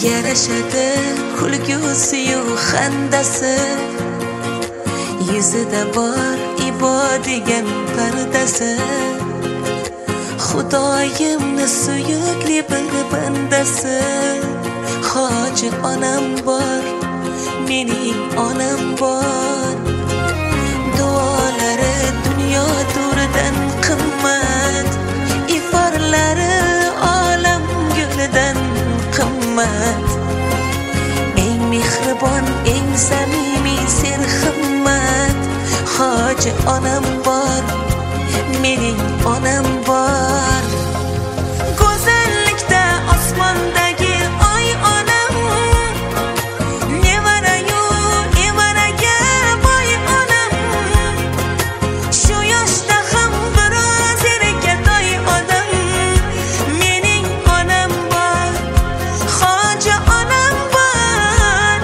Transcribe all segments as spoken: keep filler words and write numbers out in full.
yarashadi kulgusi-yu xandasi, yuzida bor ibo degan pardasi. Xudoyimni suyukli bir bandasi, hoji onam bor, mening onam bor. Duolari dunyo to'ridan qimmat, iforlari olam gulidan qimmat. Eng mehribon, eng samimiy serhimmat, hoji onam bor, mening onam bor. Go'zallikda osmondagi oy onam, nevarayu evaraga boy onam. Shu yoshda ham biroz erkatoy odam, mening onam bor, hoji onam bor.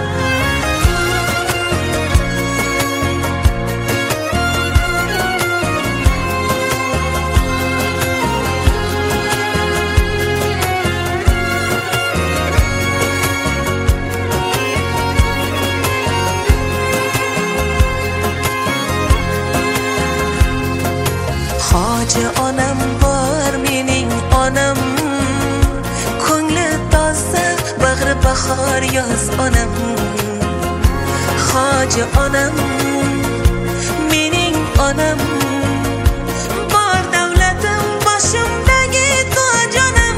Hoji onam bor, mening onam. Ko'ngli toza, bag'ri bahor yoz onam. Hoji onam, mening onam. Bor davlatim boshimdagi toj onam.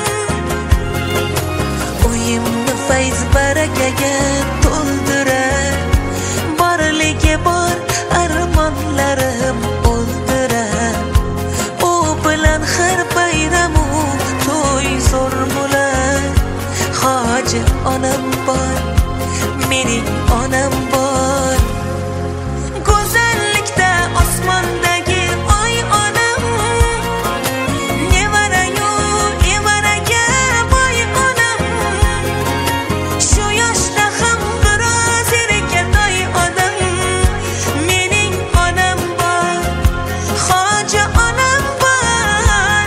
Uyimni fayz barakaga to'ldirar, borligi bor armonlarim o'ldirar. U bilan har bayramu to'y zo'r bo'lar. Hoji onam bor, mening onam bor. Go'zallikda osmondagi oy onam, nevarayu evaraga boy onam. Shu yoshda ham biroz erkatoy odam, mening onam bor, hoji onam bor.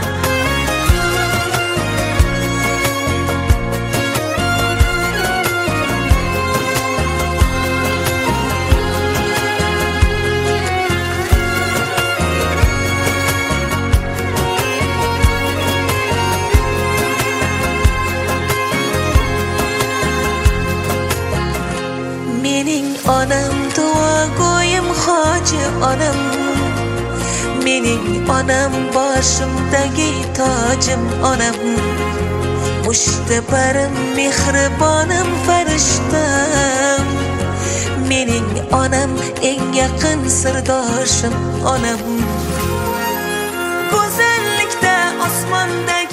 Mening onam duogo'yim hoji onam. Mening onam boshimdagi tojim onam. Mushtabarim mehribonim farishtam. Mening onam eng yaqin sirdoshim onam. Go'zallikda osmondagi